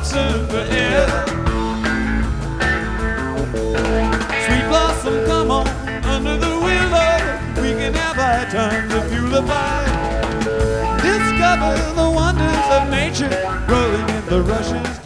drops in the air. Sweet blossom, come on under the willow. We can have high time to fuel the fire. Discover the wonders of nature growing in the rushes